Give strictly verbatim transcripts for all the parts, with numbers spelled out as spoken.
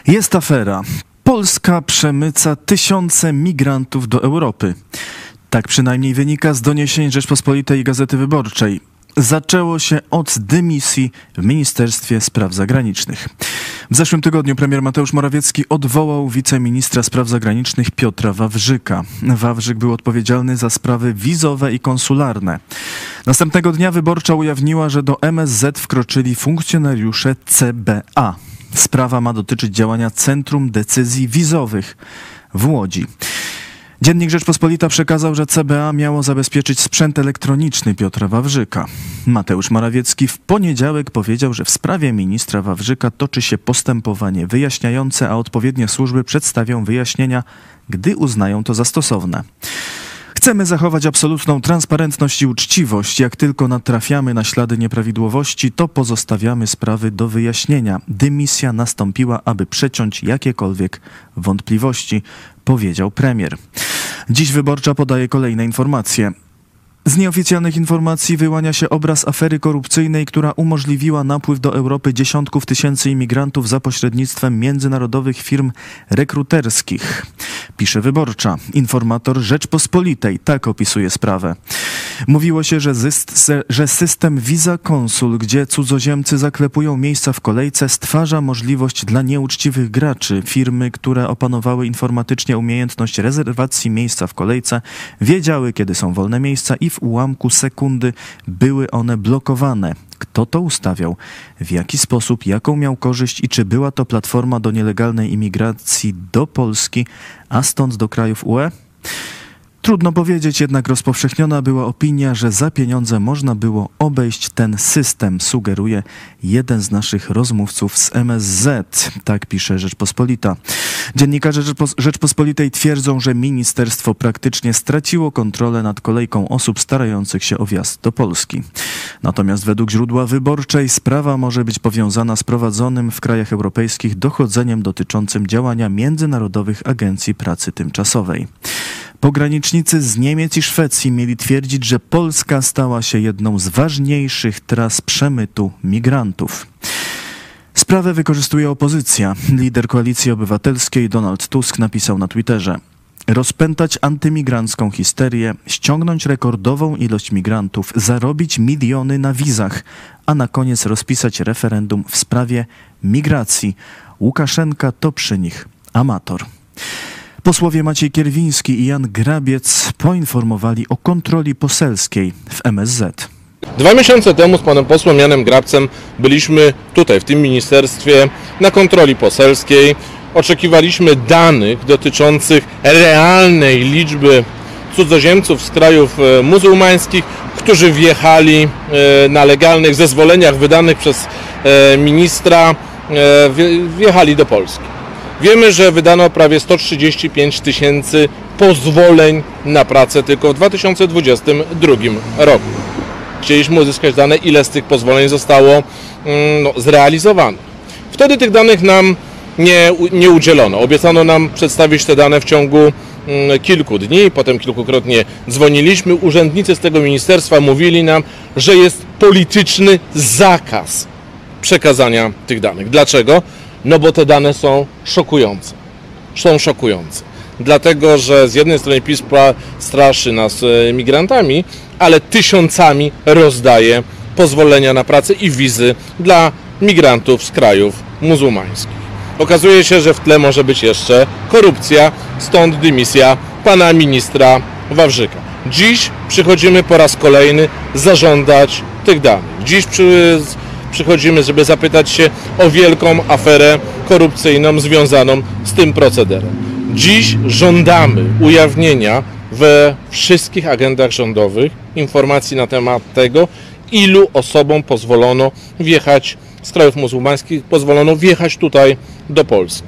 Jest afera. Polska przemyca tysiące migrantów do Europy. Tak przynajmniej wynika z doniesień Rzeczpospolitej i Gazety Wyborczej. Zaczęło się od dymisji w Ministerstwie Spraw Zagranicznych. W zeszłym tygodniu premier Mateusz Morawiecki odwołał wiceministra spraw zagranicznych Piotra Wawrzyka. Wawrzyk był odpowiedzialny za sprawy wizowe i konsularne. Następnego dnia Wyborcza ujawniła, że do M S Z wkroczyli funkcjonariusze C B A. Sprawa ma dotyczyć działania Centrum Decyzji Wizowych w Łodzi. Dziennik Rzeczpospolita przekazał, że C B A miało zabezpieczyć sprzęt elektroniczny Piotra Wawrzyka. Mateusz Morawiecki w poniedziałek powiedział, że w sprawie ministra Wawrzyka toczy się postępowanie wyjaśniające, a odpowiednie służby przedstawią wyjaśnienia, gdy uznają to za stosowne. Chcemy zachować absolutną transparentność i uczciwość. Jak tylko natrafiamy na ślady nieprawidłowości, to pozostawiamy sprawy do wyjaśnienia. Dymisja nastąpiła, aby przeciąć jakiekolwiek wątpliwości, powiedział premier. Dziś Wyborcza podaje kolejne informacje. Z nieoficjalnych informacji wyłania się obraz afery korupcyjnej, która umożliwiła napływ do Europy dziesiątków tysięcy imigrantów za pośrednictwem międzynarodowych firm rekruterskich. Pisze Wyborcza. Informator Rzeczpospolitej tak opisuje sprawę. Mówiło się, że, zyst, że system Visa Consul, gdzie cudzoziemcy zaklepują miejsca w kolejce, stwarza możliwość dla nieuczciwych graczy. Firmy, które opanowały informatycznie umiejętność rezerwacji miejsca w kolejce, wiedziały, kiedy są wolne miejsca i w ułamku sekundy były one blokowane. Kto to ustawiał? W jaki sposób? Jaką miał korzyść? I czy była to platforma do nielegalnej imigracji do Polski, a stąd do krajów U E? Trudno powiedzieć, jednak rozpowszechniona była opinia, że za pieniądze można było obejść ten system, sugeruje jeden z naszych rozmówców z M S Z. Tak pisze Rzeczpospolita. Dziennikarze Rzeczpospolitej twierdzą, że ministerstwo praktycznie straciło kontrolę nad kolejką osób starających się o wjazd do Polski. Natomiast według źródła Wyborczej sprawa może być powiązana z prowadzonym w krajach europejskich dochodzeniem dotyczącym działania międzynarodowych agencji pracy tymczasowej. Pogranicznicy z Niemiec i Szwecji mieli twierdzić, że Polska stała się jedną z ważniejszych tras przemytu migrantów. Sprawę wykorzystuje opozycja. Lider Koalicji Obywatelskiej Donald Tusk napisał na Twitterze: rozpętać antymigrancką histerię, ściągnąć rekordową ilość migrantów, zarobić miliony na wizach, a na koniec rozpisać referendum w sprawie migracji. Łukaszenka to przy nich amator. Posłowie Maciej Kierwiński i Jan Grabiec poinformowali o kontroli poselskiej w M S Z. Dwa miesiące temu z panem posłem Janem Grabcem byliśmy tutaj, w tym ministerstwie, na kontroli poselskiej. Oczekiwaliśmy danych dotyczących realnej liczby cudzoziemców z krajów muzułmańskich, którzy wjechali na legalnych zezwoleniach wydanych przez ministra, wjechali do Polski. Wiemy, że wydano prawie sto trzydzieści pięć tysięcy pozwoleń na pracę tylko w dwa tysiące dwudziestym drugim roku. Chcieliśmy uzyskać dane, ile z tych pozwoleń zostało no, zrealizowanych. Wtedy tych danych nam nie, nie udzielono. Obiecano nam przedstawić te dane w ciągu mm, kilku dni, potem kilkukrotnie dzwoniliśmy. Urzędnicy z tego ministerstwa mówili nam, że jest polityczny zakaz przekazania tych danych. Dlaczego? No bo te dane są szokujące. Są szokujące. Dlatego, że z jednej strony PiS straszy nas migrantami, ale tysiącami rozdaje pozwolenia na pracę i wizy dla migrantów z krajów muzułmańskich. Okazuje się, że w tle może być jeszcze korupcja, stąd dymisja pana ministra Wawrzyka. Dziś przychodzimy po raz kolejny zażądać tych danych. Dziś przy Przychodzimy, żeby zapytać się o wielką aferę korupcyjną związaną z tym procederem. Dziś żądamy ujawnienia we wszystkich agendach rządowych informacji na temat tego, ilu osobom pozwolono wjechać z krajów muzułmańskich, pozwolono wjechać tutaj do Polski.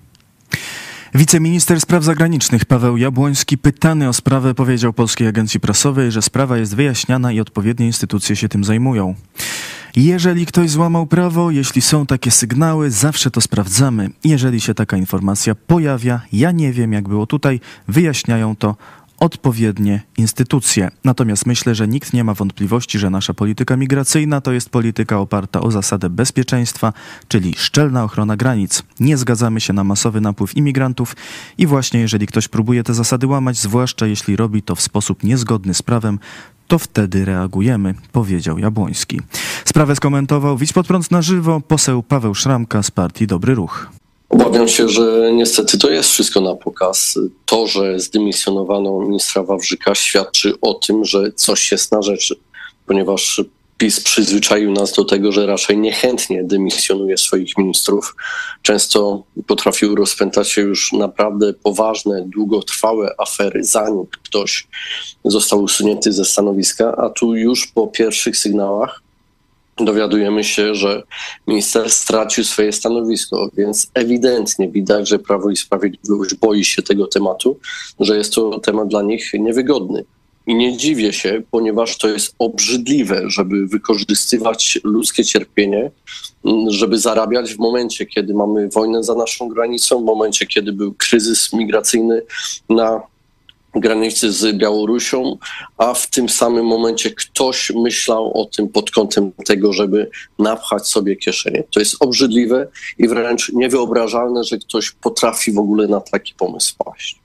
Wiceminister Spraw Zagranicznych Paweł Jabłoński, pytany o sprawę, powiedział Polskiej Agencji Prasowej, że sprawa jest wyjaśniana i odpowiednie instytucje się tym zajmują. Jeżeli ktoś złamał prawo, jeśli są takie sygnały, zawsze to sprawdzamy. Jeżeli się taka informacja pojawia, ja nie wiem, jak było tutaj, wyjaśniają to odpowiednie instytucje. Natomiast myślę, że nikt nie ma wątpliwości, że nasza polityka migracyjna to jest polityka oparta o zasadę bezpieczeństwa, czyli szczelna ochrona granic. Nie zgadzamy się na masowy napływ imigrantów i właśnie jeżeli ktoś próbuje te zasady łamać, zwłaszcza jeśli robi to w sposób niezgodny z prawem, to wtedy reagujemy, powiedział Jabłoński. Sprawę skomentował Widź pod prąd na żywo poseł Paweł Szramka z partii Dobry Ruch. Obawiam się, że niestety to jest wszystko na pokaz. To, że zdymisjonowano ministra Wawrzyka, świadczy o tym, że coś jest na rzeczy, ponieważ PiS przyzwyczaił nas do tego, że raczej niechętnie dymisjonuje swoich ministrów. Często potrafił rozpętać się już naprawdę poważne, długotrwałe afery, zanim ktoś został usunięty ze stanowiska, a tu już po pierwszych sygnałach dowiadujemy się, że minister stracił swoje stanowisko, więc ewidentnie widać, że Prawo i Sprawiedliwość boi się tego tematu, że jest to temat dla nich niewygodny. I nie dziwię się, ponieważ to jest obrzydliwe, żeby wykorzystywać ludzkie cierpienie, żeby zarabiać w momencie, kiedy mamy wojnę za naszą granicą, w momencie, kiedy był kryzys migracyjny na granicy z Białorusią, a w tym samym momencie ktoś myślał o tym pod kątem tego, żeby napchać sobie kieszenie. To jest obrzydliwe i wręcz niewyobrażalne, że ktoś potrafi w ogóle na taki pomysł paść.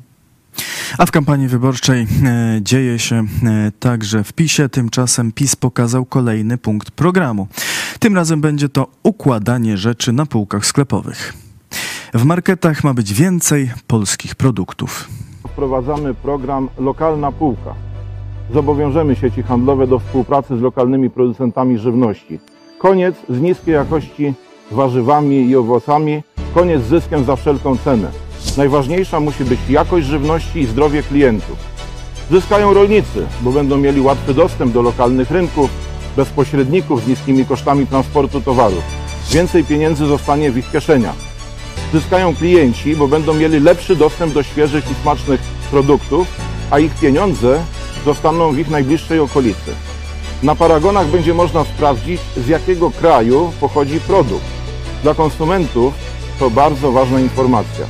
A w kampanii wyborczej e, dzieje się e, także w PiSie. Tymczasem PiS pokazał kolejny punkt programu. Tym razem będzie to układanie rzeczy na półkach sklepowych. W marketach ma być więcej polskich produktów. Wprowadzamy program Lokalna Półka. Zobowiążemy sieci handlowe do współpracy z lokalnymi producentami żywności. Koniec z niskiej jakości warzywami i owocami. Koniec z zyskiem za wszelką cenę. Najważniejsza musi być jakość żywności i zdrowie klientów. Zyskają rolnicy, bo będą mieli łatwy dostęp do lokalnych rynków, bez pośredników z niskimi kosztami transportu towarów. Więcej pieniędzy zostanie w ich kieszeniach. Zyskają klienci, bo będą mieli lepszy dostęp do świeżych i smacznych produktów, a ich pieniądze zostaną w ich najbliższej okolicy. Na paragonach będzie można sprawdzić, z jakiego kraju pochodzi produkt. Dla konsumentów to bardzo ważna informacja.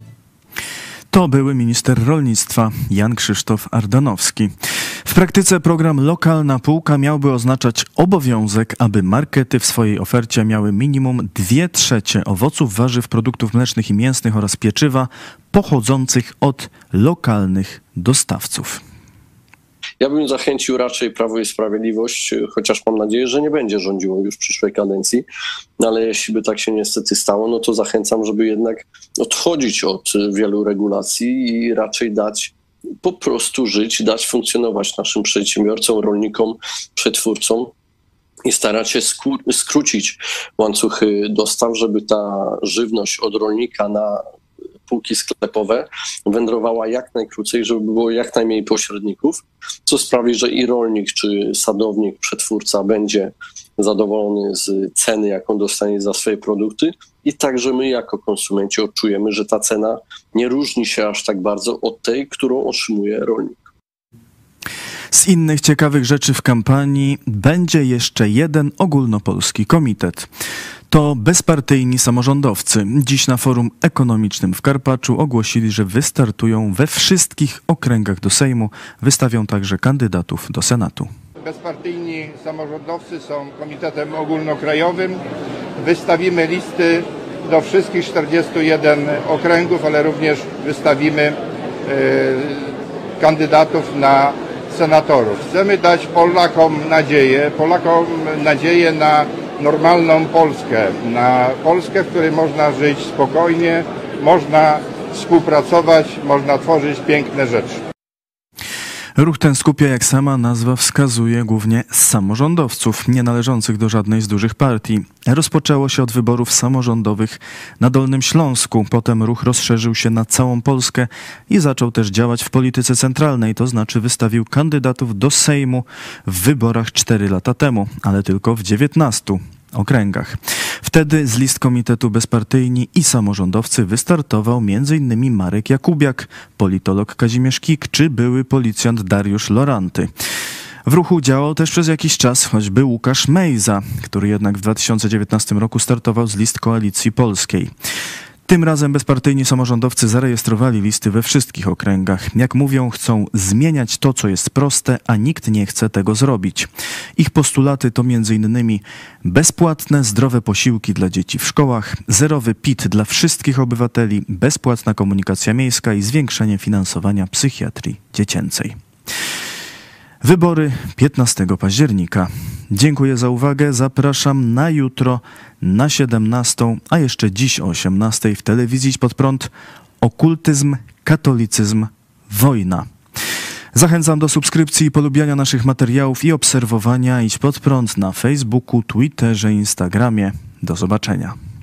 To były minister rolnictwa Jan Krzysztof Ardanowski. W praktyce program Lokalna Półka miałby oznaczać obowiązek, aby markety w swojej ofercie miały minimum dwie trzecie owoców, warzyw, produktów mlecznych i mięsnych oraz pieczywa pochodzących od lokalnych dostawców. Ja bym zachęcił raczej Prawo i Sprawiedliwość, chociaż mam nadzieję, że nie będzie rządziło już w przyszłej kadencji, no ale jeśli by tak się niestety stało, no to zachęcam, żeby jednak odchodzić od wielu regulacji i raczej dać po prostu żyć, dać funkcjonować naszym przedsiębiorcom, rolnikom, przetwórcom i starać się sku- skrócić łańcuchy dostaw, żeby ta żywność od rolnika na półki sklepowe wędrowała jak najkrócej, żeby było jak najmniej pośredników, co sprawi, że i rolnik, czy sadownik, przetwórca będzie zadowolony z ceny, jaką dostanie za swoje produkty i także my jako konsumenci odczujemy, że ta cena nie różni się aż tak bardzo od tej, którą otrzymuje rolnik. Z innych ciekawych rzeczy w kampanii będzie jeszcze jeden ogólnopolski komitet. To bezpartyjni samorządowcy. Dziś na forum ekonomicznym w Karpaczu ogłosili, że wystartują we wszystkich okręgach do Sejmu. Wystawią także kandydatów do Senatu. Bezpartyjni samorządowcy są komitetem ogólnokrajowym. Wystawimy listy do wszystkich czterdziestu jeden okręgów, ale również wystawimy y, kandydatów na senatorów. Chcemy dać Polakom nadzieję, Polakom nadzieję na normalną Polskę, na Polskę, w której można żyć spokojnie, można współpracować, można tworzyć piękne rzeczy. Ruch ten skupia, jak sama nazwa wskazuje, głównie samorządowców, nie należących do żadnej z dużych partii. Rozpoczęło się od wyborów samorządowych na Dolnym Śląsku. Potem ruch rozszerzył się na całą Polskę i zaczął też działać w polityce centralnej, to znaczy wystawił kandydatów do Sejmu w wyborach cztery lata temu, ale tylko w dziewiętnastu okręgach. Wtedy z list Komitetu Bezpartyjni i Samorządowcy wystartował między innymi Marek Jakubiak, politolog Kazimierz Kik czy były policjant Dariusz Loranty. W ruchu działał też przez jakiś czas choćby Łukasz Mejza, który jednak w dwa tysiące dziewiętnastym roku startował z list Koalicji Polskiej. Tym razem bezpartyjni samorządowcy zarejestrowali listy we wszystkich okręgach. Jak mówią, chcą zmieniać to, co jest proste, a nikt nie chce tego zrobić. Ich postulaty to między innymi bezpłatne, zdrowe posiłki dla dzieci w szkołach, zerowy P I T dla wszystkich obywateli, bezpłatna komunikacja miejska i zwiększenie finansowania psychiatrii dziecięcej. Wybory piętnastego października. Dziękuję za uwagę. Zapraszam na jutro na siedemnastą, a jeszcze dziś o osiemnastej w telewizji Idź Pod Prąd. Okultyzm, katolicyzm, wojna. Zachęcam do subskrypcji i polubiania naszych materiałów i obserwowania Idź Pod Prąd na Facebooku, Twitterze, Instagramie. Do zobaczenia.